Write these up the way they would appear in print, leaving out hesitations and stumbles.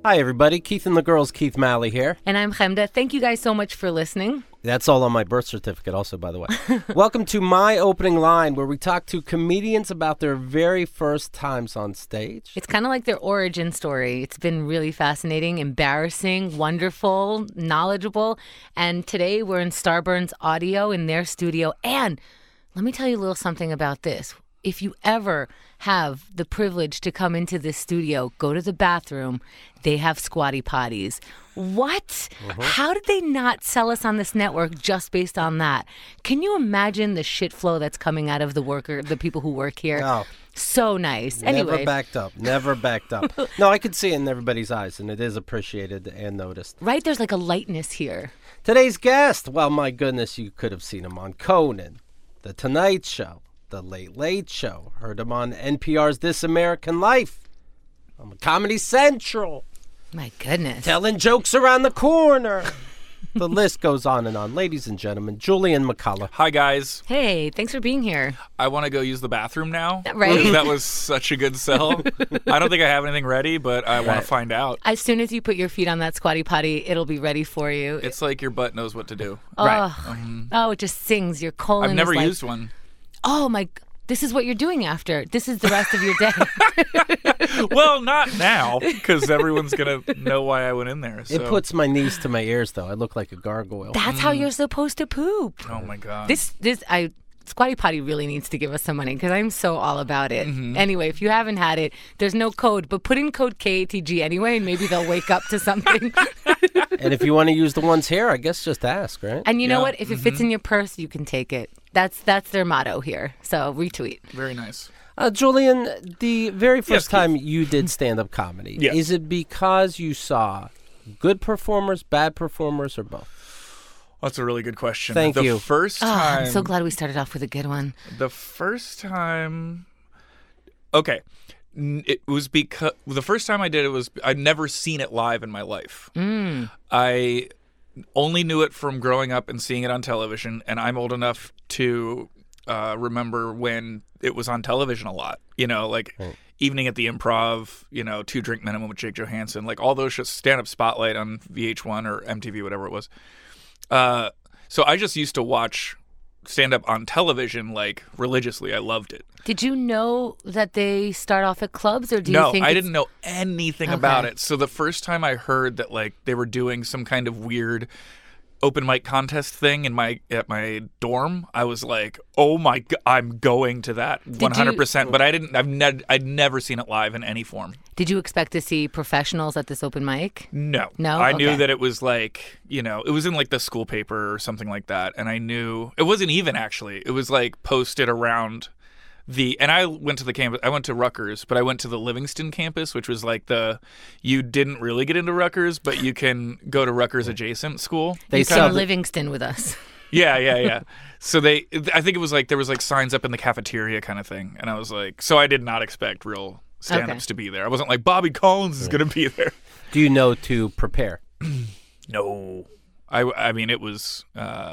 Hi, everybody. Keith and the Girls, Keith Malley here. And I'm Chemda. Thank you guys so much for listening. That's all on my birth certificate also, by the way. Welcome to My Opening Line, where we talk to comedians about their very first times on stage. It's kind of like their origin story. It's been really fascinating, embarrassing, wonderful, knowledgeable. And today we're in Starburns Audio in their studio. And let me tell you a little something about this. If you ever have the privilege to come into this studio, go to the bathroom, they have squatty potties. What? How did they not sell us on this network just based on that? Can you imagine the shit flow that's coming out of the people who work here? Oh, so nice. never Anyway, backed up. Never backed up. No, I could see it in everybody's eyes, and it is appreciated and noticed. right? There's like a lightness here. Today's guest, well, my goodness, you could have seen him on Conan, The Tonight Show, The Late Late Show. Heard him on NPR's This American Life, on Comedy Central, My goodness. telling jokes around the corner. The list goes on and on. Ladies and gentlemen, Julian McCullough. Hi, guys. Hey, thanks for being here. I want to go use the bathroom now. Right. That was such a good sell. I don't think I have anything ready, but I want to find out. As soon as you put your feet on that squatty potty, it'll be ready for you. It's like your butt knows what to do. Oh, it just sings. Your colon I've never is like, used one. oh my, this is what you're doing after. This is the rest of your day. Well, not now, because everyone's going to know why I went in there. So. It puts my knees to my ears, though. I look like a gargoyle. That's how you're supposed to poop. Oh, my God. Squatty Potty really needs to give us some money because I'm so all about it. Mm-hmm. Anyway, if you haven't had it, there's no code, but put in code KATG anyway, and maybe they'll wake up to something. And if you want to use the ones here, I guess just ask, right? And you know Yeah. what? If it fits in your purse, you can take it. That's their motto here. So retweet. Very nice. Julian, the very first Keith. time you did stand-up comedy, Yes. is it because you saw good performers, bad performers, or both? That's a really good question. Thank you. The first Oh, time. I'm so glad we started off with a good one. The first time. Okay. It was because the first time I did it was I'd never seen it live in my life. I only knew it from growing up and seeing it on television, and I'm old enough to remember when it was on television a lot. You know, like Evening at the Improv, 2 Drink Minimum with Jake Johansson, like all those shows, Stand Up Spotlight on VH1 or MTV, whatever it was. So I just used to watch stand-up on television, like, religiously. I loved it. Did you know that they start off at clubs, or do you No, think I it's- didn't know anything about Okay. it. So the first time I heard that, like, they were doing some kind of weird open mic contest thing at my dorm, I was like, "Oh my God, I'm going to that 100%." But I'd never seen it live in any form. Did you expect to see professionals at this open mic? No. No? I knew Okay. that it was like, it was in like the school paper or something like that. And I knew it wasn't even actually. It was like posted around and I went to the campus. I went to Rutgers, but I went to the Livingston campus, which was like you didn't really get into Rutgers, but you can go to Rutgers adjacent school. They You sell came Livingston with us. Yeah. So I think it was like there was like signs up in the cafeteria kind of thing. And I was like, so I did not expect real stand-ups to be there. I wasn't like Bobby Collins is going to be there. Do you know to prepare? No. I mean, it was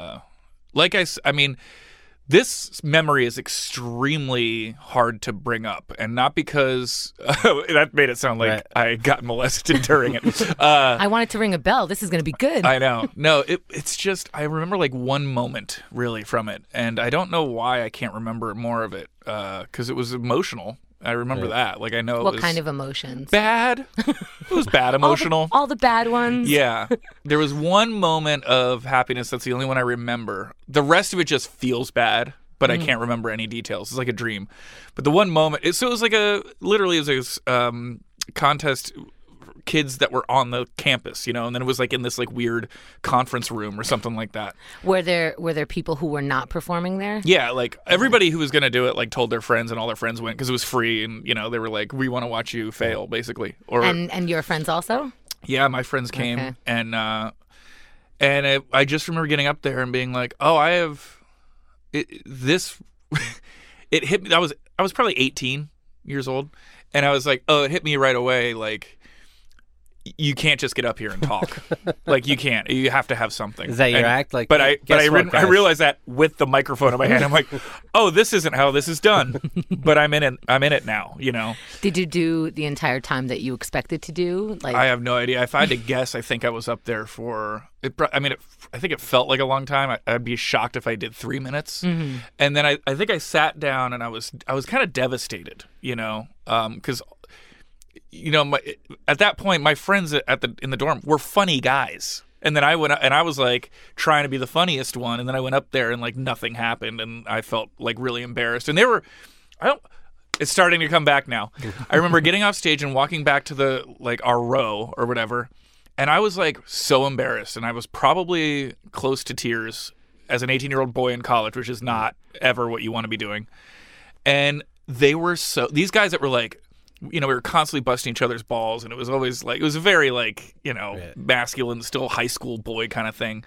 this memory is extremely hard to bring up, and not because that made it sound like Right. I got molested during it. I wanted to ring a bell. This is going to be good. I know. No, it's just I remember like one moment really from it, and I don't know why I can't remember more of it because it was emotional. I remember that. Like I know it What was kind of emotions? bad. It was bad emotional. All the bad ones. Yeah. There was one moment of happiness. That's the only one I remember. The rest of it just feels bad, but I can't remember any details. It's like a dream. But the one moment, so it was like literally it was a contest, kids that were on the campus, and then it was like in this like weird conference room or something like that. Were there people who were not performing there? Yeah, like everybody who was going to do it like told their friends, and all their friends went because it was free, and they were like, we want to watch you fail, basically. Or And your friends also? yeah, my friends came, Okay. and I just remember getting up there and being like, oh, I have this. It hit me. I was probably 18 years old, and I was like, oh, it hit me right away. Like, you can't just get up here and talk. Like, you can't. You have to have something. Is that your act? Like, but I guys? realized that with the microphone in my hand. I'm like, oh, this isn't how this is done. But I'm in it. I'm in it now. You know. Did you do the entire time that you expected to do? Like, I have no idea. If I had to guess, I think I was up there for. I think it felt like a long time. I'd be shocked if I did 3 minutes. And then I think I sat down and I was kind of devastated. You know, because. You know, at that point, my friends in the dorm were funny guys, and then I went and I was like trying to be the funniest one, and then I went up there and like nothing happened, and I felt like really embarrassed. And it's starting to come back now. I remember getting off stage and walking back to our row or whatever, and I was like so embarrassed, and I was probably close to tears as an 18-year-old boy in college, which is not ever what you want to be doing. And these guys that were like. You know, we were constantly busting each other's balls, and it was always like, it was a very like, you know, masculine, still high school boy kind of thing.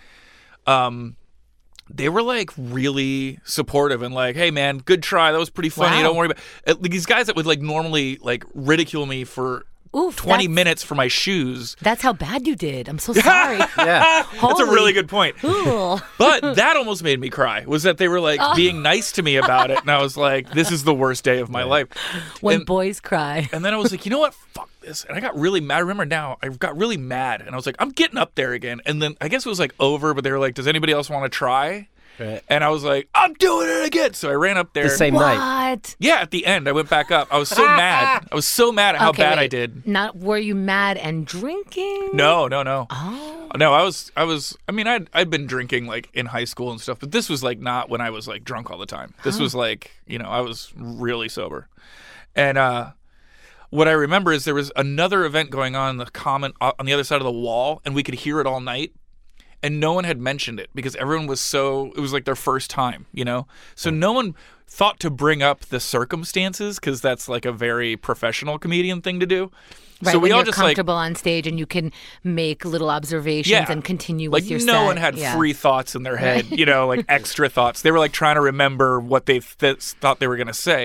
They were like really supportive and like, hey man, good try. That was pretty funny. Wow. Don't worry about it. These guys that would like normally like ridicule me for 20 minutes for my shoes. That's how bad you did. I'm so sorry. Yeah. That's a really good point. Cool. But that almost made me cry, was that they were like being nice to me about it. And I was like, this is the worst day of my life. When boys cry. And then I was like, you know what? Fuck this. And I got really mad. I remember now, I got really mad. And I was like, I'm getting up there again. And then I guess it was like over, but they were like, does anybody else want to try? Right. And I was like, I'm doing it again. So I ran up there. The same night. What? Yeah, at the end, I went back up. I was so mad. I was so mad at how bad I did. Were you mad and drinking? No. Oh. No, I mean, I'd been drinking like in high school and stuff, but this was like not when I was like drunk all the time. This was like, you know, I was really sober. And what I remember is there was another event going on in the common on the other side of the wall, and we could hear it all night. And no one had mentioned it because everyone was it was like their first time, you know? So no one thought to bring up the circumstances because that's like a very professional comedian thing to do. Right, so we when all you're just comfortable on stage and you can make little observations and continue with your set. No one had free thoughts in their head, you know, like extra thoughts. They were like trying to remember what they thought they were going to say.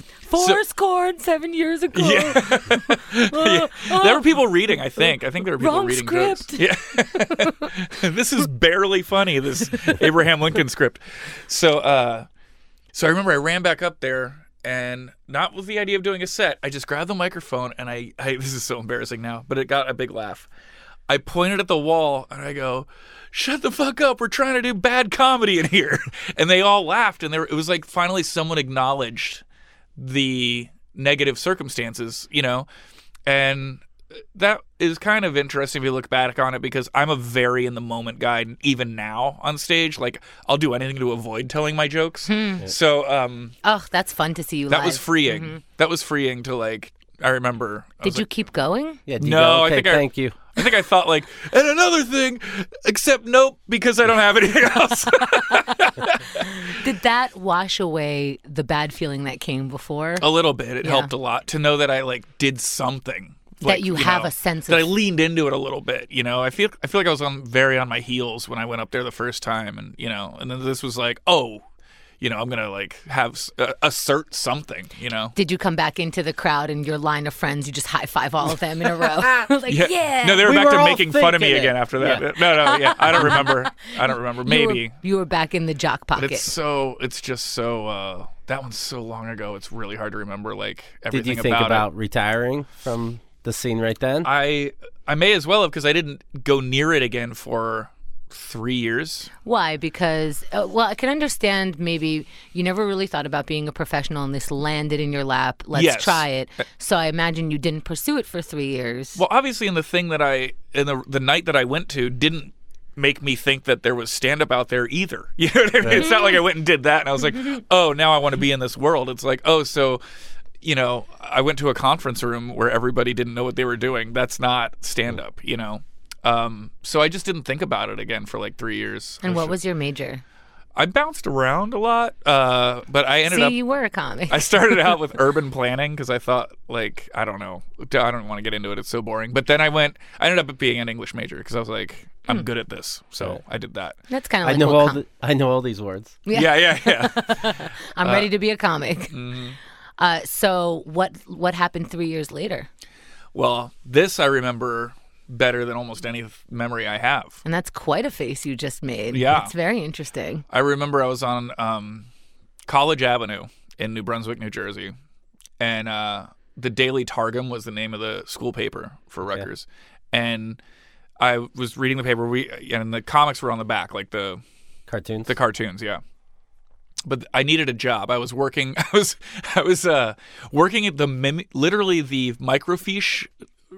Scored 7 years ago. Yeah. There were people reading, I think. I think there were people Wrong reading script. jokes. Yeah. This is barely funny, this Abraham Lincoln script. So I remember I ran back up there. And not with the idea of doing a set, I just grabbed the microphone and I this is so embarrassing now, but it got a big laugh. I pointed at the wall and I go, shut the fuck up, we're trying to do bad comedy in here. And they all laughed, and it was like finally someone acknowledged the negative circumstances, you know? And that is kind of interesting if you look back on it, because I'm a very in the moment guy, even now on stage. Like, I'll do anything to avoid telling my jokes. So, that's fun to see you that live. was freeing. That was freeing to like. I remember. Did you keep going? Yeah. Do you No, go, I okay, think thank you. I think I thought like, and another thing, except nope, because I don't have anything else. Did that wash away the bad feeling that came before? A little bit. It helped a lot to know that I like did something. That you have a sense of. That I leaned into it a little bit, you know. I feel like I was very on my heels when I went up there the first time, and you know, and then this was like, oh, you know, I'm gonna like assert something, you know. Did you come back into the crowd and your line of friends? You just high five all of them in a row, like yeah. No, they were We back were to all making fun of me thinking it. again after that. Yeah. No, yeah, I don't remember. Maybe you were back in the jock pocket. But it's just so. That one's so long ago. It's really hard to remember like everything Did you think about about retiring from the scene right then? I may as well have, because I didn't go near it again for 3 years. Why? Because, I can understand maybe you never really thought about being a professional and this landed in your lap. Let's try it. So I imagine you didn't pursue it for 3 years. Well, obviously, in the night that I went to didn't make me think that there was stand-up out there either. You know what I mean? It's not like I went and did that and I was like, oh, now I want to be in this world. It's like, oh, so... You know, I went to a conference room where everybody didn't know what they were doing. That's not stand-up, you know. So I just didn't think about it again for like 3 years. And what was your major? I bounced around a lot, but I ended up... you were a comic. I started out with urban planning because I thought, like, I don't know. I don't want to get into it. It's so boring. But then I ended up being an English major because I was like, I'm good at this. So I did that. That's kind of like I know all these words. Yeah. I'm ready to be a comic. Mm-hmm. So what happened 3 years later? Well, this I remember better than almost any memory I have. And that's quite a face you just made. Yeah. It's very interesting. I remember I was on College Avenue in New Brunswick, New Jersey, and the Daily Targum was the name of the school paper for Rutgers. And I was reading the paper, and the comics were on the back, like the Cartoons? The cartoons, yeah. But I needed a job. I was working. I was working at literally the microfiche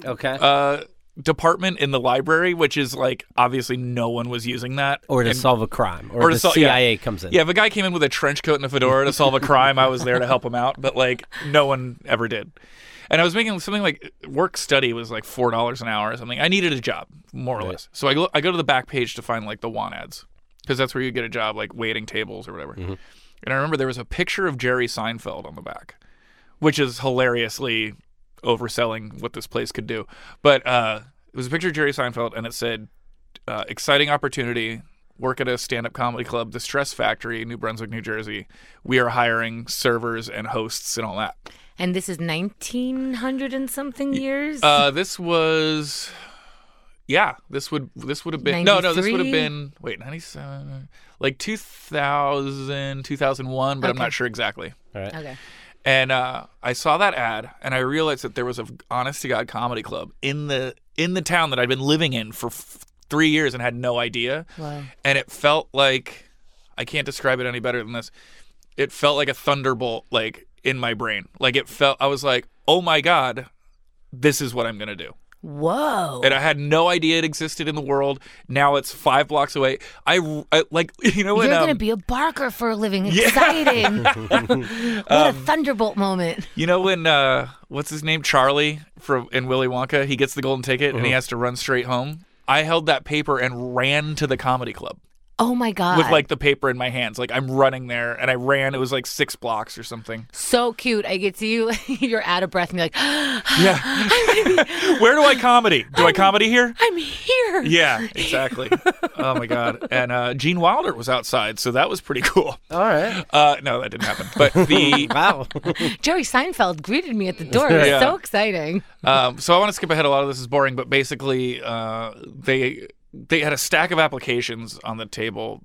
department in the library, which is like obviously no one was using that. Or to solve a crime, or the CIA comes in. Yeah, if a guy came in with a trench coat and a fedora to solve a crime, I was there to help him out. But like no one ever did. And I was making something like work study was like $4 an hour or something. I needed a job, more or less. So I go to the back page to find like the want ads, because that's where you get a job, like waiting tables or whatever. Mm-hmm. And I remember there was a picture of Jerry Seinfeld on the back, which is hilariously overselling what this place could do. But it was a picture of Jerry Seinfeld, and it said, exciting opportunity, work at a stand-up comedy club, The Stress Factory, New Brunswick, New Jersey. We are hiring servers and hosts and all that. And this is 1900 and something years? This was... Yeah, this would have been... 93? No, this would have been... Wait, 97... Like 2000, 2001, but I'm not sure exactly. All right. Okay. And I saw that ad, and I realized that there was a honest-to-God comedy club in the town that I'd been living in for 3 years and had no idea. Wow. And it felt like... I can't describe it any better than this. It felt like a thunderbolt, like, in my brain. Like, it felt... I was like, oh, my God, this is what I'm going to do. Whoa. And I had no idea it existed in the world. Now it's 5 blocks away. I like, you know, when... You're going to be a barker for a living. Exciting. What a thunderbolt moment. You know when, what's his name? Charlie in Willy Wonka, he gets the golden ticket and he has to run straight home. I held that paper and ran to the comedy club. Oh, my God. With, like, the paper in my hands. Like, I'm running there, and I ran. It was, like, 6 blocks or something. So cute. I get to you. You're out of breath, and you're like, yeah. Where do I comedy? Do I comedy here? I'm here. Yeah, exactly. Oh, my God. And Gene Wilder was outside, so that was pretty cool. All right. No, that didn't happen. But the... Wow. Jerry Seinfeld greeted me at the door. It was so exciting. So I want to skip ahead. A lot of this is boring, but basically they had a stack of applications on the table.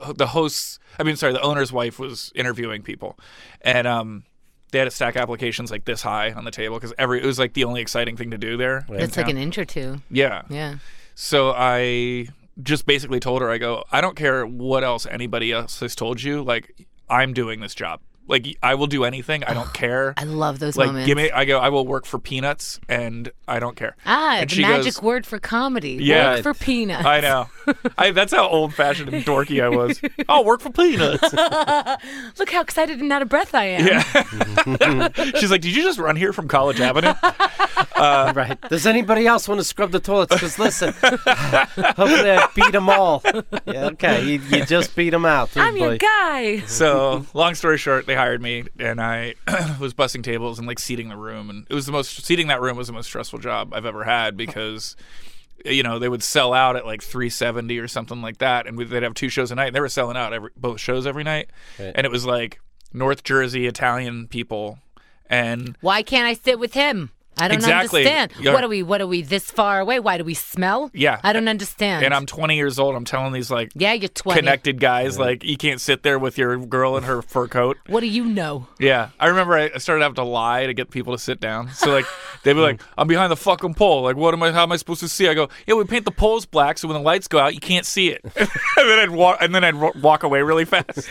The owner's wife was interviewing people, and they had a stack of applications like this high on the table because it was like the only exciting thing to do there. It's like an inch or two. Yeah. Yeah. So I just basically told her, I go, I don't care what else anybody else has told you. Like, I'm doing this job. Like, I will do anything. I don't care. I love those like, moments. I will work for peanuts, and I don't care. And the magic goes, word for comedy. Yeah, work for peanuts. I know. That's how old-fashioned and dorky I was. I'll work for peanuts. Look how excited and out of breath I am. Yeah. She's like, did you just run here from College Avenue? Right. Does anybody else want to scrub the toilets? Because listen, hopefully I beat them all. Yeah, okay, you just beat them out. I'm your guy. So, long story short, they hired me, and I was bussing tables and like seating the room, and seating that room was the most stressful job I've ever had because, you know, they would sell out at like $370 or something like that, and they'd have 2 shows a night. And they were selling out both shows every night, right. And it was like North Jersey Italian people, and why can't I sit with him? I don't understand. What are we this far away? Why do we smell? Yeah. I don't understand. And I'm 20 years old. I'm telling these like you're 20. Connected guys like you can't sit there with your girl in her fur coat. What do you know? Yeah. I remember I started having to lie to get people to sit down. So like they'd be like, I'm behind the fucking pole. Like how am I supposed to see? I go, yeah, we paint the poles black so when the lights go out you can't see it. and then I'd walk away really fast.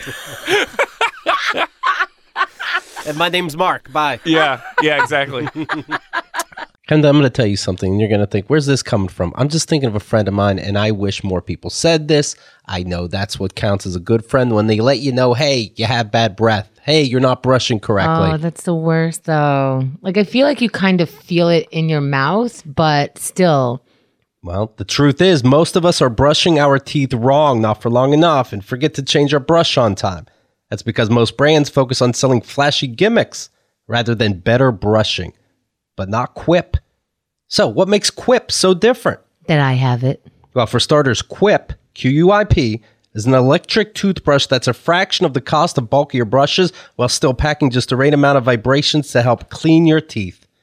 And my name's Mark. Bye. Yeah, exactly. And I'm going to tell you something, and you're going to think, where's this coming from? I'm just thinking of a friend of mine, and I wish more people said this. I know that's what counts as a good friend when they let you know, hey, you have bad breath. Hey, you're not brushing correctly. Oh, that's the worst, though. Like, I feel like you kind of feel it in your mouth, but still. Well, the truth is, most of us are brushing our teeth wrong, not for long enough, and forget to change our brush on time. That's because most brands focus on selling flashy gimmicks rather than better brushing, but not Quip. So what makes Quip so different? That I have it. Well, for starters, Quip, Q-U-I-P, is an electric toothbrush that's a fraction of the cost of bulkier brushes while still packing just the right amount of vibrations to help clean your teeth.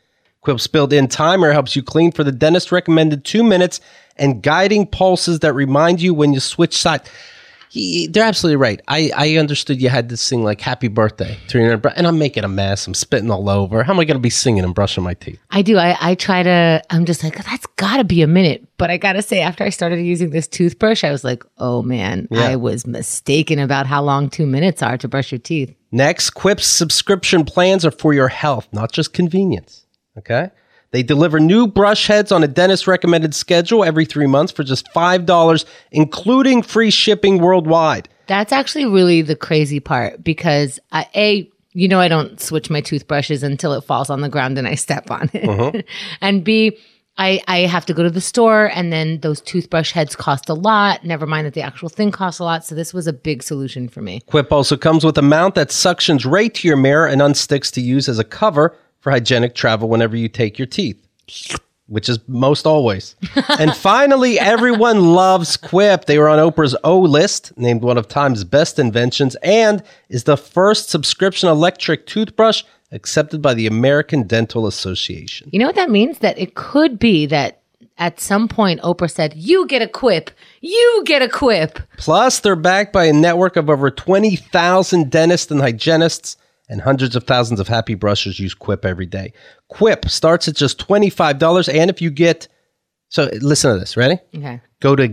Quip's built-in timer helps you clean for the dentist recommended 2 minutes and guiding pulses that remind you when you switch sides. They're absolutely right. I understood you had this thing like happy birthday to your and I'm making a mess. I'm spitting all over. How am I going to be singing and brushing my teeth? I do. I try to, I'm just like, that's got to be a minute. But I got to say, after I started using this toothbrush, I was like, oh man, I was mistaken about how long 2 minutes are to brush your teeth. Next, Quip's subscription plans are for your health, not just convenience. Okay? They deliver new brush heads on a dentist recommended schedule every 3 months for just $5, including free shipping worldwide. That's actually really the crazy part because I don't switch my toothbrushes until it falls on the ground and I step on it. And B, I have to go to the store and then those toothbrush heads cost a lot. Never mind that the actual thing costs a lot. So this was a big solution for me. Quip also comes with a mount that suctions right to your mirror and unsticks to use as a cover for hygienic travel whenever you take your teeth, which is most always. And finally, everyone loves Quip. They were on Oprah's O List, named one of Time's best inventions, and is the first subscription electric toothbrush accepted by the American Dental Association. You know what that means? That it could be that at some point Oprah said, you get a Quip. You get a Quip. Plus, they're backed by a network of over 20,000 dentists and hygienists, and hundreds of thousands of happy brushers use Quip every day. Quip starts at just $25. And if you get, so listen to this, ready? Okay. Go to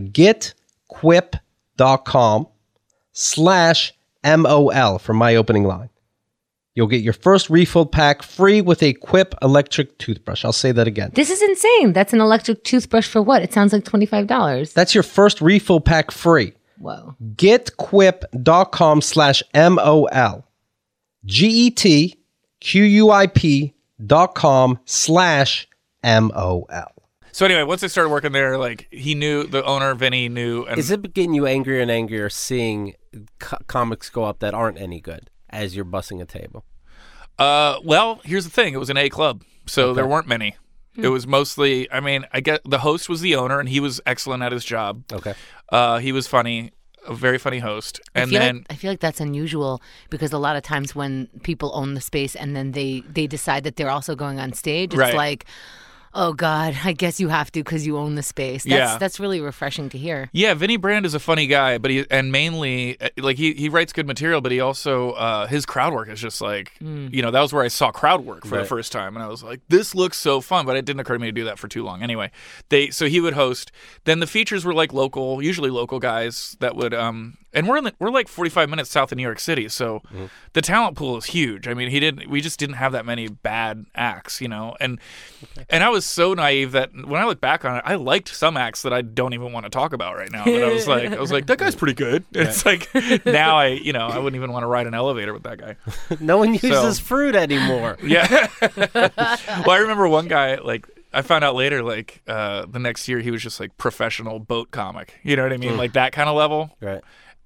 getquip.com/MOL for my opening line. You'll get your first refill pack free with a Quip electric toothbrush. I'll say that again. This is insane. That's an electric toothbrush for what? It sounds like $25. That's your first refill pack free. Whoa. Getquip.com/MOL. GETQUIP.com/MOL. So anyway, once I started working there, like he knew, the owner, Vinny, knew. And is it getting you angrier and angrier seeing comics go up that aren't any good as you're bussing a table? Well, here's the thing. It was an A club, so there weren't many. It was mostly, I mean, I get the host was the owner, and he was excellent at his job. Okay. He was funny. A very funny host. And I feel like that's unusual because a lot of times when people own the space and then they decide that they're also going on stage, it's like, oh God, I guess you have to because you own the space. That's really refreshing to hear. Yeah, Vinny Brand is a funny guy, but mainly like he writes good material, but he also his crowd work is just like that was where I saw crowd work for the first time, and I was like, this looks so fun, but it didn't occur to me to do that for too long. Anyway, so he would host. Then the features were like usually local guys that would and we're like 45 minutes south of New York City, so the talent pool is huge. I mean, we just didn't have that many bad acts, and I was so naive that when I look back on it, I liked some acts that I don't even want to talk about right now. But I was like, that guy's pretty good. Right. It's like now I wouldn't even want to ride an elevator with that guy. No one uses fruit anymore. Yeah. Well, I remember one guy, like, I found out later, like, the next year he was just like professional boat comic. You know what I mean? Like that kind of level. Right.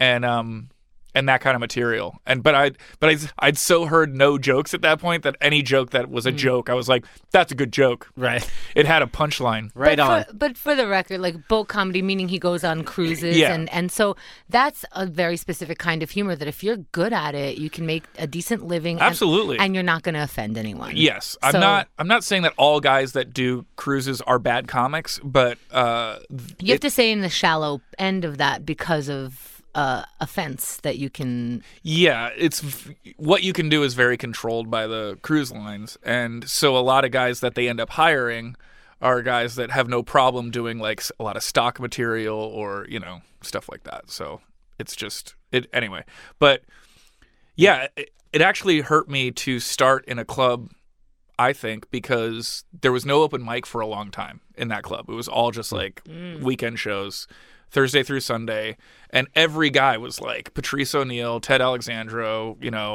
And that kind of material. But I'd so heard no jokes at that point that any joke that was a joke, I was like, that's a good joke. Right. It had a punchline. But for the record, like boat comedy, meaning he goes on cruises. Yeah. And so that's a very specific kind of humor that if you're good at it, you can make a decent living. Absolutely. And you're not going to offend anyone. Yes. I'm not saying that all guys that do cruises are bad comics, but you have to say in the shallow end of that because of offense that you can. Yeah, it's what you can do is very controlled by the cruise lines, and so a lot of guys that they end up hiring are guys that have no problem doing like a lot of stock material or stuff like that. So it's just it anyway. But yeah, it actually hurt me to start in a club, I think, because there was no open mic for a long time in that club. It was all just like weekend shows, Thursday through Sunday, and every guy was like Patrice O'Neill, Ted Alexandro,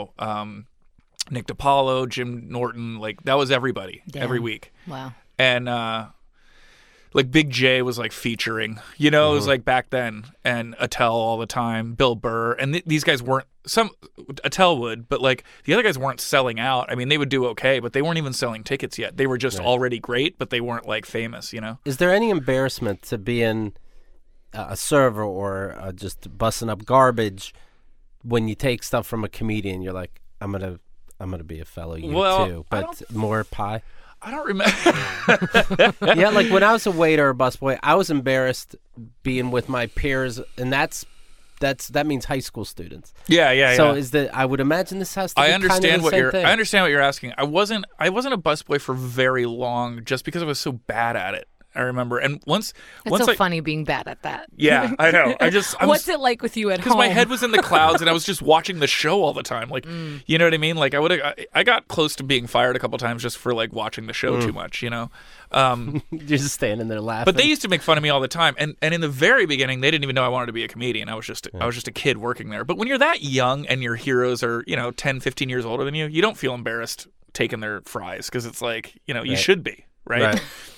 Nick DiPaolo, Jim Norton, like that was everybody every week. Wow. And like Big J was like featuring, it was like back then, and Attell all the time, Bill Burr, and these guys weren't. Attell would, but like the other guys weren't selling out. I mean, they would do okay, but they weren't even selling tickets yet. They were just already great, but they weren't like famous, Is there any embarrassment to being a server or just busting up garbage when you take stuff from a comedian? You're like, I'm gonna be a fellow too, but more pie. I don't remember. Yeah, like when I was a waiter or busboy, I was embarrassed being with my peers, and that means high school students. Yeah. So I would imagine this has to be I understand kind of the what same you're. thing. I understand what you're asking. I wasn't a busboy for very long, just because I was so bad at it. I remember, and once It's so I, funny being bad at that. Yeah, I know. What's it like with you at home? Because my head was in the clouds, and I was just watching the show all the time. Like, you know what I mean? Like, I got close to being fired a couple times just for like watching the show too much. You know. You're just standing there laughing. But they used to make fun of me all the time, and in the very beginning, they didn't even know I wanted to be a comedian. I was just a kid working there. But when you're that young and your heroes are 10, 15 years older than you don't feel embarrassed taking their fries because it's like you should be right.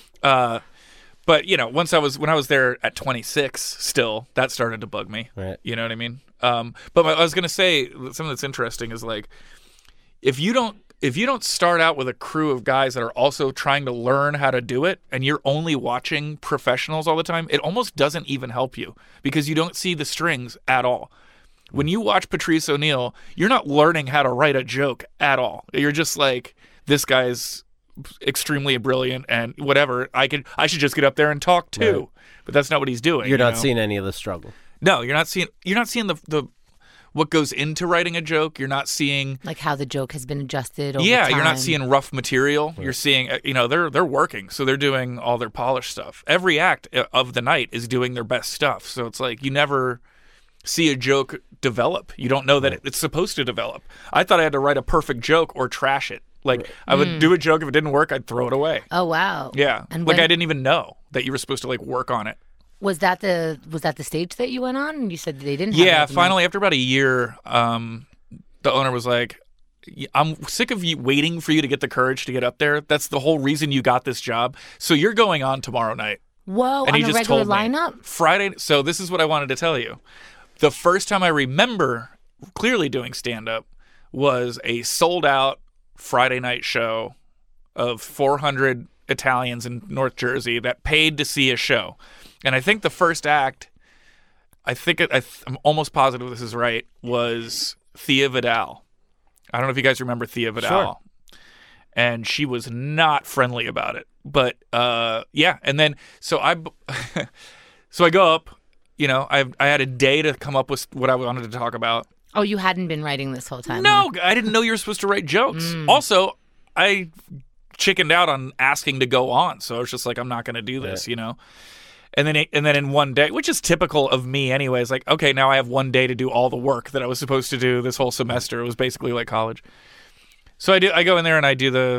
But when I was there at 26, still that started to bug me. Right. You know what I mean? But I was gonna say something that's interesting is like if you don't start out with a crew of guys that are also trying to learn how to do it, and you're only watching professionals all the time, it almost doesn't even help you because you don't see the strings at all. When you watch Patrice O'Neal, you're not learning how to write a joke at all. You're just like, this guy's extremely brilliant and whatever. I should just get up there and talk too. Right. But that's not what he's doing. You're not seeing any of the struggle. No, you're not seeing the what goes into writing a joke. You're not seeing like how the joke has been adjusted over time. you're not seeing rough material. Right. You're seeing they're working, so they're doing all their polished stuff. Every act of the night is doing their best stuff. So it's like you never see a joke develop. You don't know that it's supposed to develop. I thought I had to write a perfect joke or trash it. Like, I would do a joke. If it didn't work, I'd throw it away. Oh, wow. Yeah. And I didn't even know that you were supposed to, like, work on it. Was that the stage that you went on? And you said they didn't have Yeah, finally, after about a year, the owner was like, I'm sick of you waiting for you to get the courage to get up there. That's the whole reason you got this job. So you're going on tomorrow night. Whoa, and on he a just regular told me, lineup? Friday. So this is what I wanted to tell you. The first time I remember clearly doing stand-up was a sold-out Friday night show of 400 Italians in North Jersey that paid to see a show. And I think the first act, I'm almost positive this is right, was Thea Vidal. I don't know if you guys remember Thea Vidal. Sure. And she was not friendly about it. But yeah, and then so I go up, I had a day to come up with what I wanted to talk about. Oh, you hadn't been writing this whole time? No, I didn't know you were supposed to write jokes. Also, I chickened out on asking to go on, so I was just like, I'm not going to do this, And then in one day, which is typical of me anyways, like, okay, now I have one day to do all the work that I was supposed to do this whole semester. It was basically like college. So I go in there and I do the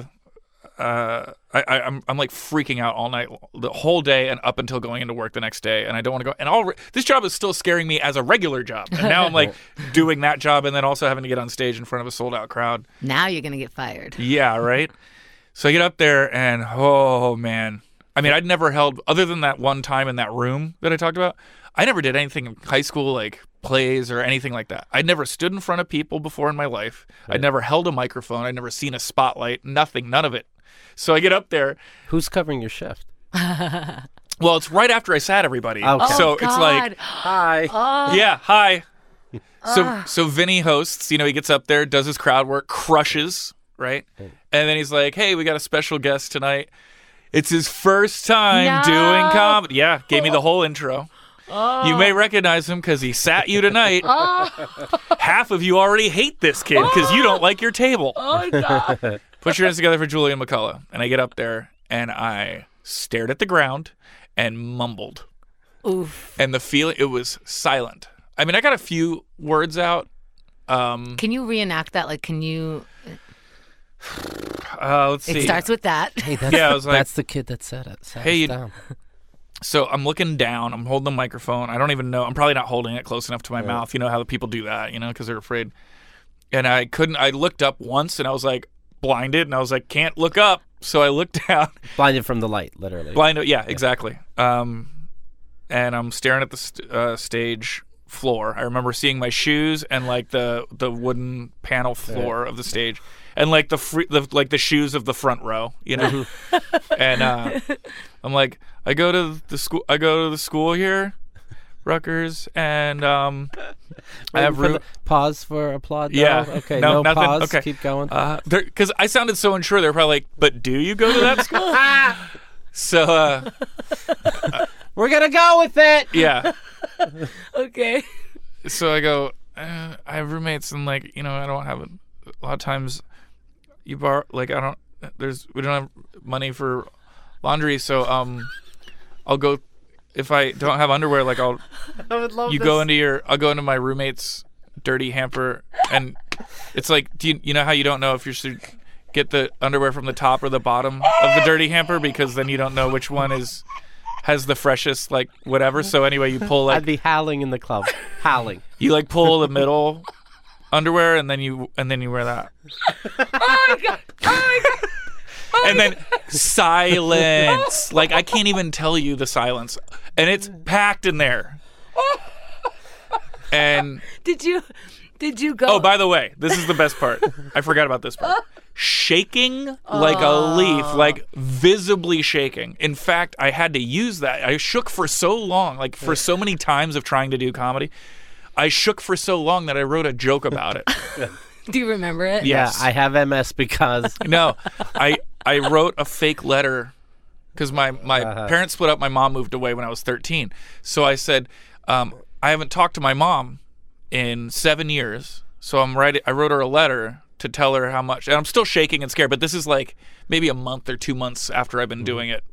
I'm like freaking out all night, the whole day, and up until going into work the next day, and I don't want to go. And this job is still scaring me as a regular job, and now I'm like doing that job, and then also having to get on stage in front of a sold out crowd. Now you're gonna get fired. Yeah, right. So I get up there, and oh man, I mean, I'd never held, other than that one time in that room that I talked about, I never did anything in high school like plays or anything like that. I'd never stood in front of people before in my life. Right. I'd never held a microphone. I'd never seen a spotlight. Nothing. None of it. So I get up there. Who's covering your shift? Well, it's right after I sat everybody. Okay. So God. it's like, hi. Oh. Yeah, hi. So Vinny hosts, he gets up there, does his crowd work, crushes, right? And then he's like, hey, we got a special guest tonight. It's his first time doing comedy. Yeah, gave me the whole intro. You may recognize him because he sat you tonight. Half of you already hate this kid because you don't like your table. Oh, God. Put your hands together for Julian McCullough. And I get up there, and I stared at the ground and mumbled. Oof. And the feeling, it was silent. I mean, I got a few words out. Can you reenact that? Like, can you... Let's see. It starts with that. Hey, I was like, that's the kid that said it. Hey, us down. So I'm looking down. I'm holding the microphone. I don't even know. I'm probably not holding it close enough to my mouth. You know how the people do that, because they're afraid. And I couldn't. I looked up once, and I was like blinded, and I was like, can't look up. So I looked down. Blinded from the light, literally. Blinded. Yeah, exactly. And I'm staring at the stage floor. I remember seeing my shoes and like the wooden panel floor of the stage, and like the shoes of the front row, And I'm like, I go to the school here, Rutgers, and I have pause for applaud. No? Yeah. Okay. No, No, nothing. pause. Okay. Keep going. because I sounded so unsure. They're probably like, "But do you go to that school?" So We're gonna go with it. yeah. Okay. So I go. I have roommates, and like I don't have a lot of times. You borrow like I don't. We don't have money for laundry, so I'll go. If I don't have underwear, like I would love you this. I'll go into my roommate's dirty hamper, and it's like, do you know how you don't know if you should get the underwear from the top or the bottom of the dirty hamper, because then you don't know which one has the freshest like whatever. So anyway, you pull I'd like be howling in the club. Howling. you like pull the middle underwear, and then you wear that. Oh my god. And then silence. Like I can't even tell you the silence, and it's packed in there. And Did you go? oh, by the way, this is the best part. I forgot about this part. Shaking like a leaf, like visibly shaking. In fact, I had to use that. I shook for so long, like for so many times of trying to do comedy. I shook for so long that I wrote a joke about it. Do you remember it? Yes. Yeah, I have MS because No, I wrote a fake letter because my parents split up. My mom moved away when I was 13. So I said, I haven't talked to my mom in 7 years. So I wrote her a letter to tell her how much, and I'm still shaking and scared, but this is like maybe a month or 2 months after I've been doing it,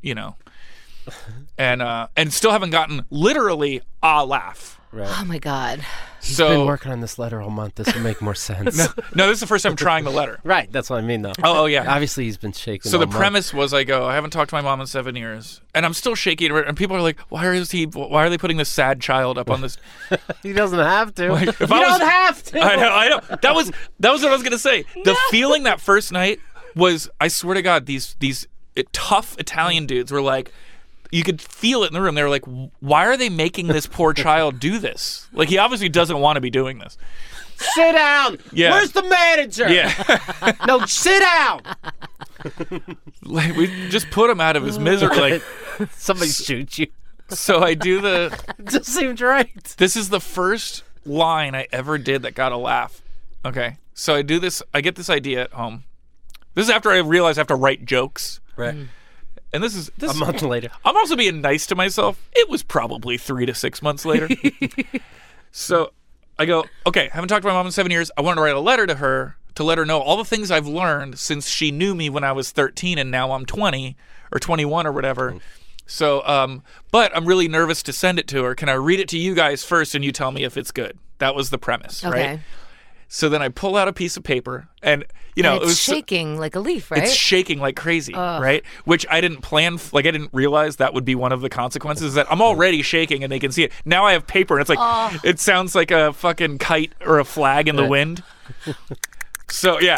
and still haven't gotten literally a laugh. right. Oh my god. He's So been working on this letter all month. This will make more sense. no, this is the first time trying the letter. Right, that's what I mean, though. Oh yeah. Obviously, he's been shaking. So the all month. premise was, I haven't talked to my mom in 7 years, and I'm still shaky, and people are like, why are they putting this sad child up on this? He doesn't have to. If you I was- don't have to. I know. That was what I was gonna say. The feeling that first night was, I swear to God, these tough Italian dudes were like, you could feel it in the room. They were like, why are they making this poor child do this? Like, he obviously doesn't want to be doing this. Sit down. Yeah. Where's the manager? Yeah. No, sit down. Like, we just put him out of his misery. Like, Somebody shoot you. so I do It just seemed right. this is the first line I ever did that got a laugh. Okay. So I do this. I get this idea at home. This is after I realize I have to write jokes. Right. And this is A month later. I'm also being nice to myself. It was probably 3 to 6 months later. So I go, okay, haven't talked to my mom in 7 years. I wanted to write a letter to her to let her know all the things I've learned since she knew me when I was 13 and now I'm 20 or 21 or whatever. So, but I'm really nervous to send it to her. Can I read it to you guys first and you tell me if it's good? That was the premise, Okay. right? So then I pull out a piece of paper, and And it it's was shaking like a leaf, right? it's shaking like crazy, right? Which I didn't plan. I didn't realize that would be one of the consequences. Is that I'm already shaking, and they can see it. Now I have paper, and it's like it sounds like a fucking kite or a flag in the wind. So yeah.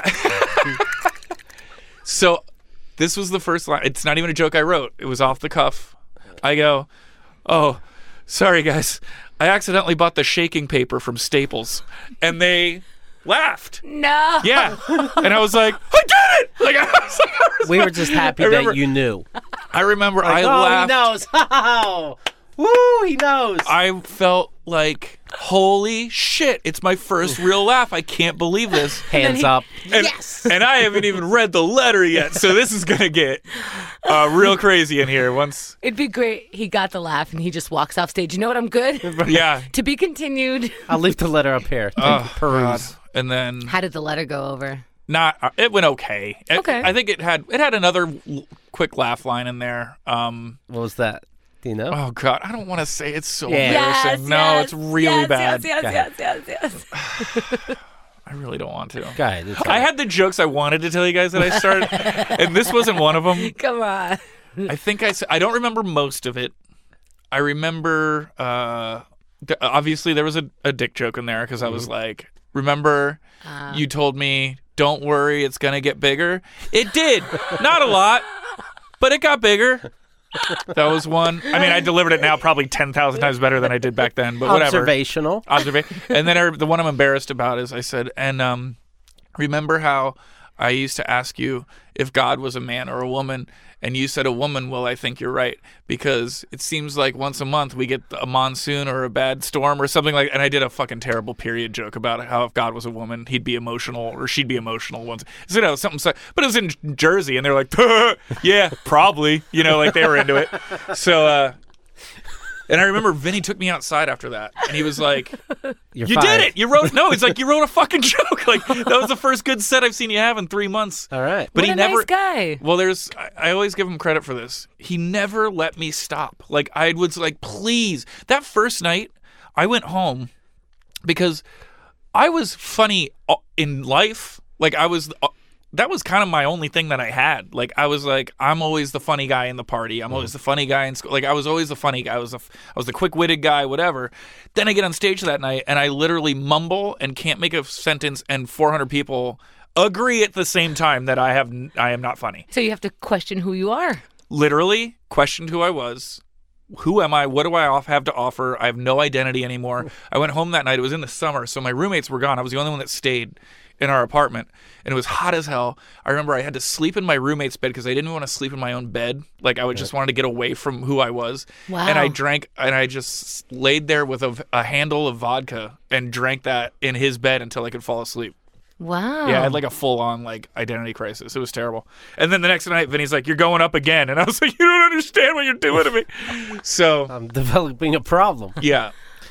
So this was the first line. It's not even a joke I wrote. It was off the cuff. I go, oh, sorry guys, I accidentally bought the shaking paper from Staples, and they laughed. No. Yeah, and I was like, I did it! Like We were just happy I remember- that you knew. I remember I Oh, laughed. he knows. Oh, woo, he knows. I felt like, holy shit! It's my first real laugh. I can't believe this. Hands up. And, Yes. And I haven't even read the letter yet, so this is gonna get real crazy in here. Once, It'd be great. He got the laugh and he just walks off stage. You know what? I'm good. yeah. To be continued. I'll leave the letter up here. Peruse. And then How did the letter go over? it went okay. Okay. I think it had another quick laugh line in there. What was that? Do you know? Oh God, I don't want to say it's so Yeah. embarrassing. No, it's really bad. Yes. I really don't want to. Go ahead. It's I had the jokes I wanted to tell you guys that I started, and this wasn't one of them. Come on. I think I don't remember most of it. I remember, obviously there was a dick joke in there because I was like, remember you told me, don't worry, it's going to get bigger. It did. Not a lot, but it got bigger. That was one. I mean, I delivered it now probably 10,000 times better than I did back then, but whatever. Observational. And then the one I'm embarrassed about is I said, and remember how I used to ask you if God was a man or a woman, and you said a woman. Well, I think you're right, because it seems like once a month we get a monsoon or a bad storm or something like. And I did a fucking terrible period joke about how if God was a woman, he'd be emotional or she'd be emotional once. So, something. But it was in Jersey, and they're like, yeah, probably. Like they were into it. So. And I remember Vinny took me outside after that, and he was like, "You did it! You wrote no." He's like, "You wrote a fucking joke. Like that was the first good set I've seen you have in 3 months." All right, but what he a never. Nice guy. Well, I always give him credit for this. He never let me stop. Like I was like, please. That first night, I went home because I was funny in life. Like I was. That was kind of my only thing that I had. Like I was like, I'm always the funny guy in the party. I'm always the funny guy in school. Like I was always the funny guy. I was the quick-witted guy, whatever. Then I get on stage that night and I literally mumble and can't make a sentence, and 400 people agree at the same time that I am not funny. So you have to question who you are. Literally questioned who I was. Who am I? What do I have to offer? I have no identity anymore. I went home that night. It was in the summer, so my roommates were gone. I was the only one that stayed in our apartment, and it was hot as hell. I remember I had to sleep in my roommate's bed because I didn't want to sleep in my own bed. Like I just wanted to get away from who I was. Wow. And I drank, and I just laid there with a handle of vodka and drank that in his bed until I could fall asleep. Wow. Yeah, I had like a full-on like identity crisis. It was terrible. And then the next night, Vinny's like, "You're going up again," and I was like, "You don't understand what you're doing to me." So I'm developing a problem. yeah.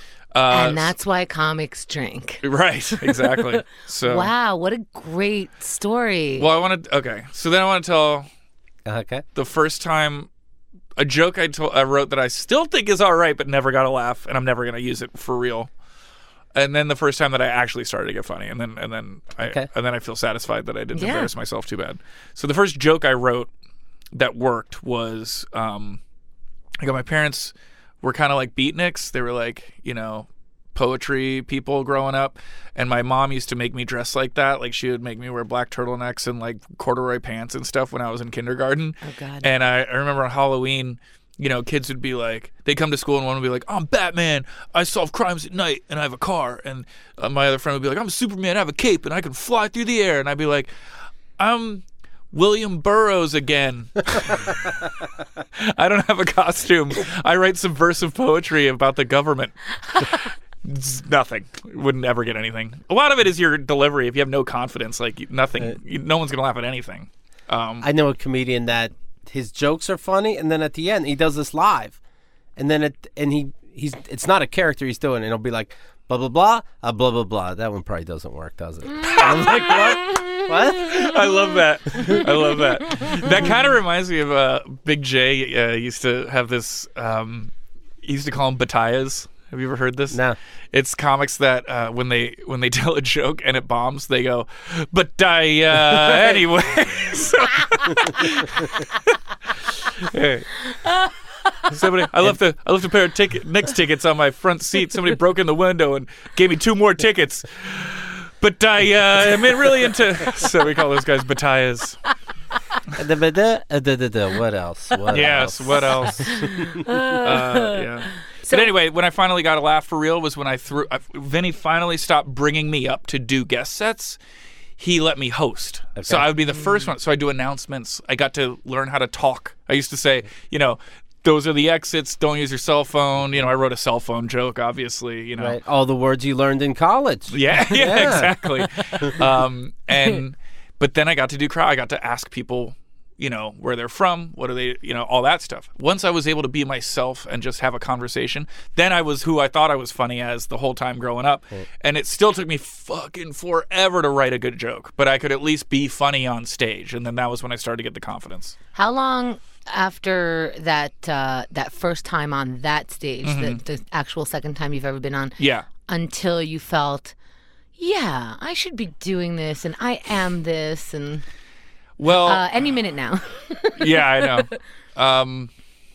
And that's why comics drink. Right, exactly. So Wow, what a great story. Well, so then I want to tell Okay. the first time a joke I wrote that I still think is all right, but never got a laugh, and I'm never gonna use it for real. And then the first time that I actually started to get funny, and then I feel satisfied that I didn't embarrass myself too bad. So the first joke I wrote that worked was, my parents were kind of like beatniks. They were like, poetry people growing up, and my mom used to make me dress like that. Like she would make me wear black turtlenecks and like corduroy pants and stuff when I was in kindergarten. Oh God. And I remember on Halloween, kids would be like, they'd come to school and one would be like, "I'm Batman, I solve crimes at night and I have a car." And my other friend would be like, "I'm Superman, I have a cape and I can fly through the air." And I'd be like, "I'm William Burroughs again." I don't have a costume. I write subversive poetry about the government. It's nothing. Wouldn't ever get anything. A lot of it is your delivery. If you have no confidence, like nothing, no one's gonna laugh at anything. I know a comedian that his jokes are funny, and then at the end he does this live, and then it's not a character he's doing, and it'll be like blah blah blah, blah blah blah. That one probably doesn't work, does it? I'm like, what? I love that. I love that. That kind of reminds me of Big J. Used to have this. He used to call them batallas. Have you ever heard this? No. It's comics that when they tell a joke and it bombs, they go, "But anyway." Hey. Somebody, I left a pair of Knicks tickets on my front seat. Somebody broke in the window and gave me 2 more tickets. But I'm really into. So we call those guys batallas. What else? Yes. What else? Yeah. But anyway, when I finally got a laugh for real was when Vinny finally stopped bringing me up to do guest sets. He let me host. Okay. So I would be the first one. So I do announcements. I got to learn how to talk. I used to say, those are the exits. Don't use your cell phone. I wrote a cell phone joke, obviously. Right. All the words you learned in college. Yeah, exactly. But then I got to do crowd. I got to ask people, where they're from, what are they, all that stuff. Once I was able to be myself and just have a conversation, then I was who I thought I was funny as the whole time growing up. Right. And it still took me fucking forever to write a good joke, but I could at least be funny on stage. And then that was when I started to get the confidence. How long after that first time on that stage, the actual second time you've ever been on, until you felt, I should be doing this and I am this, and well, any minute now. Yeah, I know.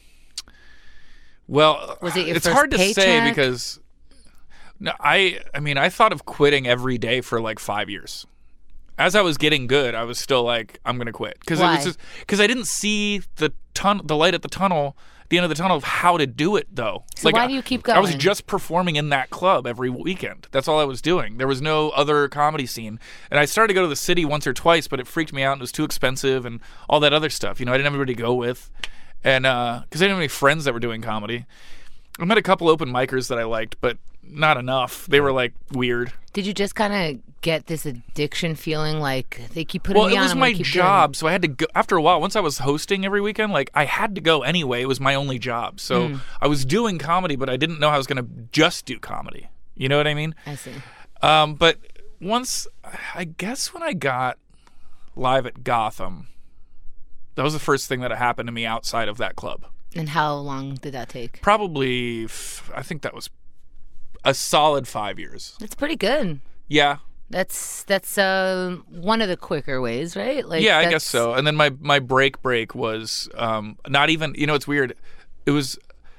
Well, was it your it's first hard to paycheck? say because I thought of quitting every day for like 5 years. As I was getting good, I was still like, I'm gonna quit because it was just because I didn't see the light at the tunnel the end of the tunnel of how to do it, though. So why do you keep going? I was just performing in that club every weekend. That's all I was doing. There was no other comedy scene. And I started to go to the city once or twice, but it freaked me out and it was too expensive and all that other stuff. I didn't have anybody to go with. And because I didn't have any friends that were doing comedy. I met a couple open micers that I liked, but not enough. They were like weird. Did you just kind of get this addiction feeling like they keep putting me on? Well, it was I'm my gonna keep job, so I had to go. After a while, once I was hosting every weekend, like I had to go anyway. It was my only job. So I was doing comedy, but I didn't know I was going to just do comedy. You know what I mean? I see. But once, I guess when I got live at Gotham, that was the first thing that happened to me outside of that club. And how long did that take? Probably, I think that was a solid 5 years. That's pretty good. Yeah. That's one of the quicker ways, right? Like yeah, I guess so. And then my break was not even, it's weird. It was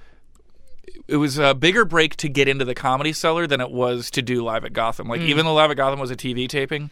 a bigger break to get into the Comedy Cellar than it was to do Live at Gotham. Like even though Live at Gotham was a TV taping,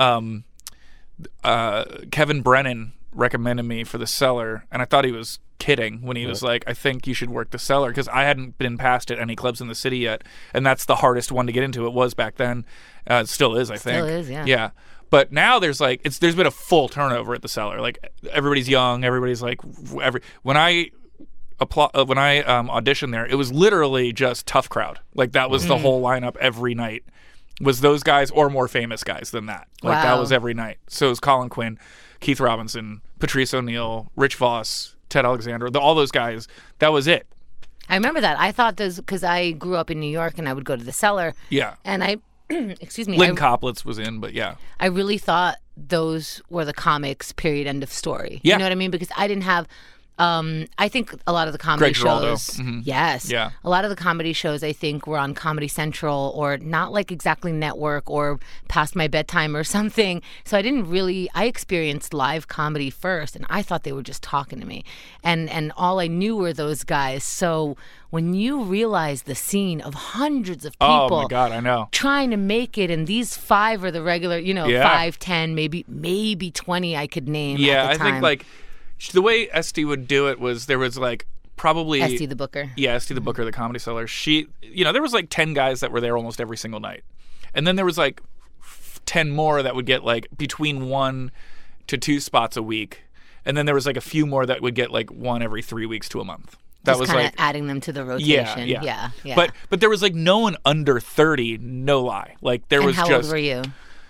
Kevin Brennan recommended me for the Cellar, and I thought he was kidding when he was like, I think you should work the Cellar, because I hadn't been passed at any clubs in the city yet, and that's the hardest one to get into. It was back then. It still is, I think. Still is, yeah. Yeah. But now there's been a full turnover at the Cellar. Like everybody's young, everybody's like when I auditioned there, it was literally just tough crowd. Like that was the whole lineup every night. Was those guys or more famous guys than that. Like that was every night. So it was Colin Quinn, Keith Robinson, Patrice O'Neill, Rich Voss, Ted Alexander, all those guys. That was it. I remember that. I thought those, because I grew up in New York and I would go to the Cellar. Yeah. And I, excuse me. Lynn Coplitz was in, but yeah. I really thought those were the comics, period, end of story. Yeah. You know what I mean? Because I didn't have, I think a lot of the comedy Greg Giraldo. shows, yes, Yeah. a lot of the comedy shows I think were on Comedy Central or not like exactly network or past my bedtime or something. So I experienced live comedy first, and I thought they were just talking to me, and all I knew were those guys. So when you realize the scene of hundreds of people, Oh my God, I know. trying to make it, and these 5 are the regular, Yeah. 5, 10, maybe 20 I could name. Yeah, at the I time. think like the way Esty would do it was there was like probably Esty the Booker. Yeah, Esty the Booker, the Comedy Cellar. She, there was like 10 guys that were there almost every single night, and then there was like 10 more that would get like between 1 to 2 spots a week, and then there was like a few more that would get like 1 every 3 weeks to a month. That Just was kinda like adding them to the rotation. Yeah. Yeah. But there was like no one under 30, no lie. Like there And was how just old were you?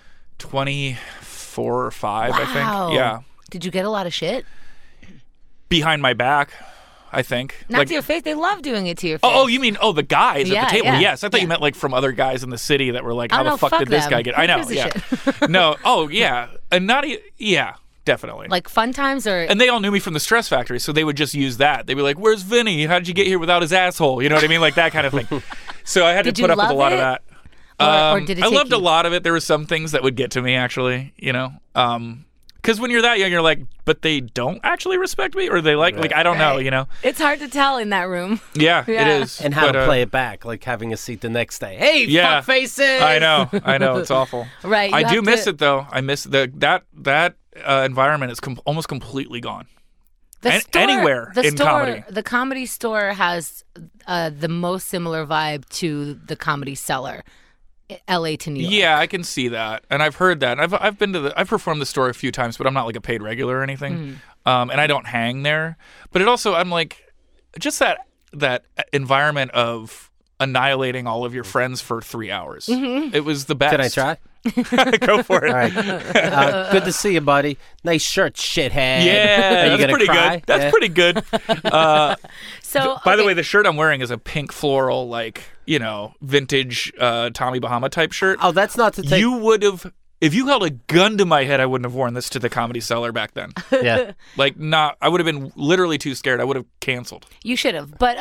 24 or 5, I Wow. think. Yeah. Did you get a lot of shit? Behind my back, I think. Not like, to your face. They love doing it to your face. Oh, you mean the guys Yeah, at the table? yeah, Yes, I thought yeah. you meant like from other guys in the city that were like, how Oh, no, the fuck fuck did this them. guy get? Who I know, gives a yeah. shit? No, oh yeah, and not yeah, definitely. Like fun times or and they all knew me from the Stress Factory, so they would just use that. They'd be like, "Where's Vinny? How did you get here without his asshole?" You know what I mean, like that kind of thing. So I had Did to you put up with a love lot of it? that. Or did it I take loved a you- lot of it. There were some things that would get to me, actually. Because when you're that young, you're like, but they don't actually respect me, or they like I don't know, Right. It's hard to tell in that room. Yeah, Yeah. it is. And how But, to play it back, like having a seat the next day. Hey, Yeah. fuck faces! I know, it's awful. Right, you I do have miss to- it though. I miss that environment is almost completely gone. Anywhere in comedy. The Comedy Store has the most similar vibe to the Comedy Cellar, LA to New York. Yeah, I can see that, and I've heard that. And I've performed the store a few times, but I'm not like a paid regular or anything, and I don't hang there. But it also, I'm like, just that environment of annihilating all of your friends for 3 hours. It was the best. Can I try? Go for it. All right. Good to see you, buddy. Nice shirt, shithead. Yeah, Are you that's gonna pretty cry? good. That's Yeah. pretty good. So By the okay, way, the shirt I'm wearing is a pink floral, like, vintage Tommy Bahama type shirt. Oh, that's not to take. You would have, if you held a gun to my head, I wouldn't have worn this to the Comedy Cellar back then. Yeah. Like, I would have been literally too scared. I would have canceled. you should have, but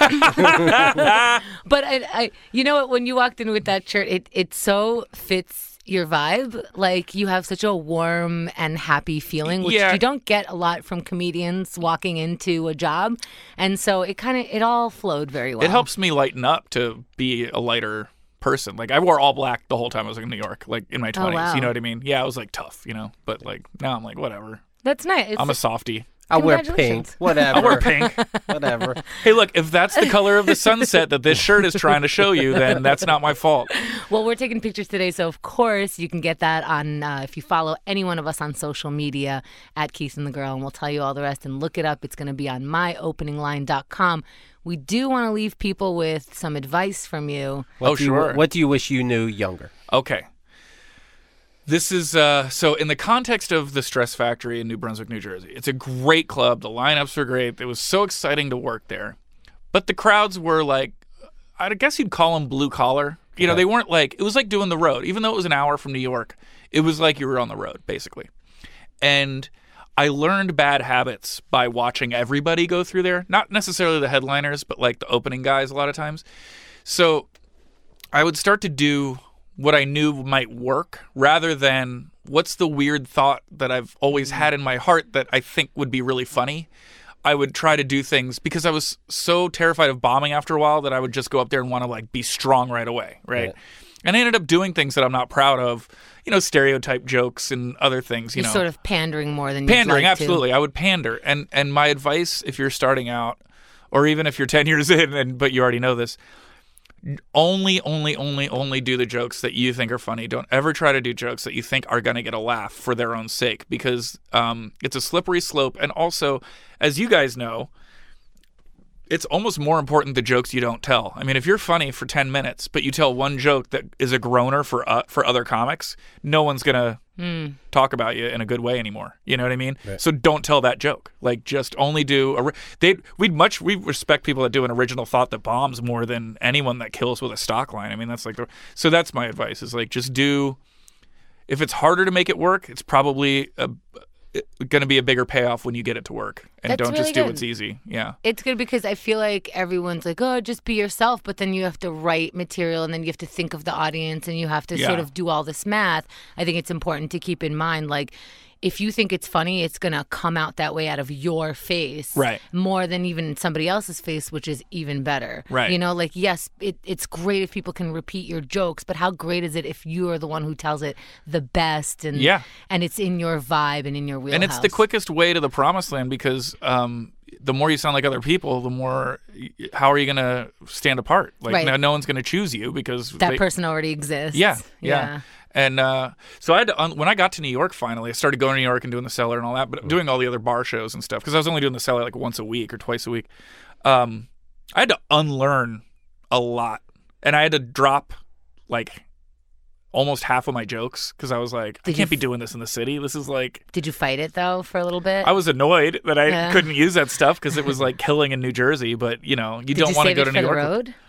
but I you know what? When you walked in with that shirt, it so fits your vibe. Like you have such a warm and happy feeling, which Yeah. you don't get a lot from comedians walking into a job, and so it all flowed very well. It helps me lighten up to be a lighter person. Like, I wore all black the whole time I was in New York, like in my 20s. wow. You know what I mean? Yeah, I was like tough, but like now I'm like, whatever. That's nice. I'm a softie. I'll wear pink. Congratulations. Whatever. I'll wear pink. Whatever. Hey, look, if that's the color of the sunset that this shirt is trying to show you, then that's not my fault. Well, we're taking pictures today, so of course you can get that on if you follow any one of us on social media at Keith and the Girl, and we'll tell you all the rest. And look it up. It's going to be on myopeningline.com. We do want to leave people with some advice from you. Sure. What do you wish you knew younger? Okay. This is, so in the context of the Stress Factory in New Brunswick, New Jersey, it's a great club. The lineups were great. It was so exciting to work there. But the crowds were like, I guess you'd call them blue collar. You know, they weren't like, it was like doing the road. Even though it was an hour from New York, it was like you were on the road, basically. And I learned bad habits by watching everybody go through there. Not necessarily the headliners, but like the opening guys a lot of times. So I would start to do what I knew might work rather than what's the weird thought that I've always had in my heart that I think would be really funny. I would try to do things because I was so terrified of bombing after a while that I would just go up there and want to like be strong right away, right? And I ended up doing things that I'm not proud of, you know, stereotype jokes and other things, you You're know. sort of pandering more than Pandering, you'd like absolutely. I would pander. And my advice, if you're starting out, or even if you're 10 years in, but you already know this, only do the jokes that you think are funny. Don't ever try to do jokes that you think are going to get a laugh for their own sake, because it's a slippery slope. And also, as you guys know, it's almost more important the jokes you don't tell. I mean, if you're funny for 10 minutes, but you tell one joke that is a groaner for other comics, no one's going to talk about you in a good way anymore. You know what I mean? Right. So don't tell that joke. Like, just only do we respect people that do an original thought that bombs more than anyone that kills with a stock line. I mean, that's like so that's my advice, is like, just do, if it's harder to make it work, it's probably going to be a bigger payoff when you get it to work, and That's don't really just do good. what's easy. Yeah. It's good because I feel like everyone's like, oh, just be yourself. But then you have to write material, and then you have to think of the audience, and you have to sort of do all this math. I think it's important to keep in mind, like, if you think it's funny, it's going to come out that way out of your face. Right. More than even somebody else's face, which is even better. Right. You know, like, yes, it's great if people can repeat your jokes, but how great is it if you are the one who tells it the best, and and it's in your vibe and in your wheelhouse. And it's the quickest way to the promised land, because the more you sound like other people, the more, how are you going to stand apart? Like, no one's going to choose you because that person already exists. Yeah. And so I had to, when I got to New York finally, I started going to New York and doing the Cellar and all that, but doing all the other bar shows and stuff, because I was only doing the Cellar like once a week or twice a week. I had to unlearn a lot, and I had to drop like almost half of my jokes, because I was like, I can't be doing this in the city. This is like... Did you fight it, though, for a little bit? I was annoyed that I couldn't use that stuff because it was like killing in New Jersey, but, you know, you don't want to go to New York. Did you save it for the road?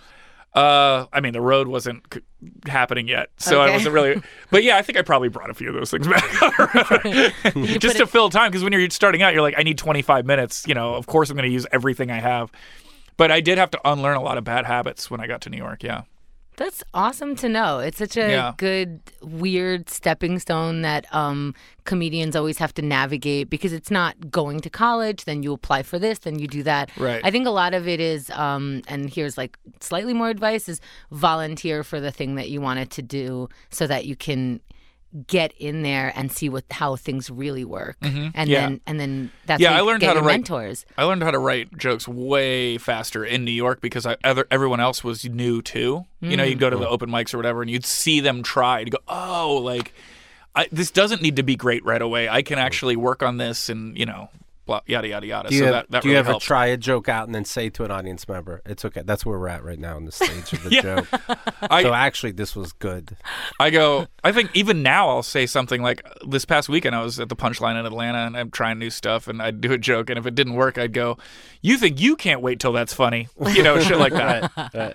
I mean, the road wasn't happening yet, so I wasn't really... But yeah, I think I probably brought a few of those things back. Just to fill time, because when you're starting out, you're like, I need 25 minutes. You know, of course I'm going to use everything I have. But I did have to unlearn a lot of bad habits when I got to New York, yeah. That's awesome to know. It's such a good, weird stepping stone that comedians always have to navigate, because it's not going to college, then you apply for this, then you do that. Right. I think a lot of it is, and here's like slightly more advice, is volunteer for the thing that you wanted to do so that you can get in there and see how things really work. And then that's I learned how to write mentors. I learned how to write jokes way faster in New York, because everyone else was new too. You know, you'd go to the open mics or whatever, and you'd see them try to go, oh, like, this doesn't need to be great right away. I can actually work on this, and, you know, blah, yada, yada, yada. Do you really ever helped. try a joke out and then say to an audience member, it's okay, that's where we're at right now on the stage of the joke. So actually, this was good. I think even now I'll say something like, this past weekend I was at the Punchline in Atlanta, and I'm trying new stuff, and I'd do a joke, and if it didn't work, I'd go, you think you can't wait till that's funny? You know, shit like that.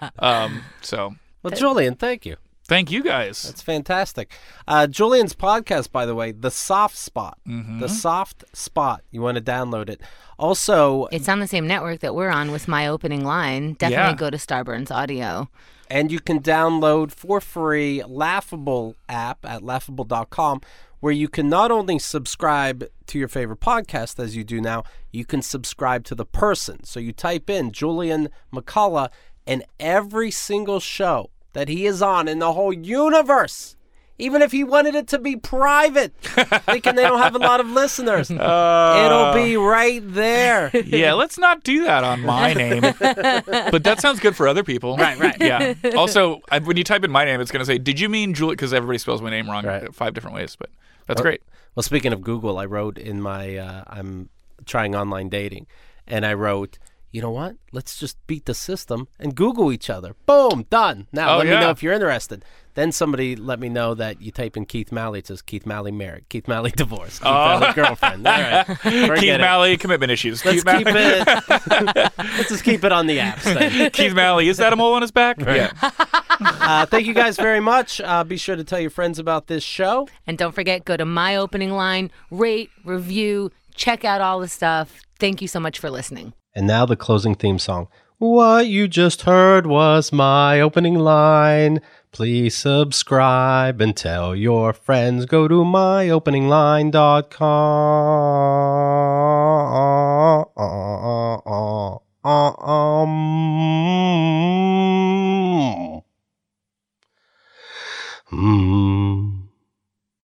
Right. Well, Julian, thank you. Thank you guys. That's fantastic. Julian's podcast, by the way, The Soft Spot. The Soft Spot. You want to download it. Also, it's on the same network that we're on with My Opening Line. Definitely go to Starburns Audio. And you can download for free Laughable app at laughable.com, where you can not only subscribe to your favorite podcast as you do now, you can subscribe to the person. So you type in Julian McCullough, and every single show that he is on in the whole universe Even if he wanted it to be private, thinking they don't have a lot of listeners. It'll be right there. Yeah, let's not do that on my name. But that sounds good for other people. Right. Yeah. Also, when you type in my name, it's going to say, did you mean Julie? Because everybody spells my name wrong 5 different ways. But that's great. Well, speaking of Google, I wrote in my, I'm trying online dating, and I wrote, you know what? Let's just beat the system and Google each other. Boom, done. Now, let me know if you're interested. Then somebody let me know that you type in Keith Malley. It says Keith Malley married, Keith Malley divorced, Keith Malley girlfriend. All right. Keith Malley commitment issues. Let's keep it. Let's just keep it on the apps then. Keith Malley, is that a mole on his back? Right. Yeah. Thank you guys very much. Be sure to tell your friends about this show. And don't forget, go to My Opening Line, rate, review, check out all the stuff. Thank you so much for listening. And now the closing theme song. What you just heard was My Opening Line. Please subscribe and tell your friends. Go to myopeningline.com.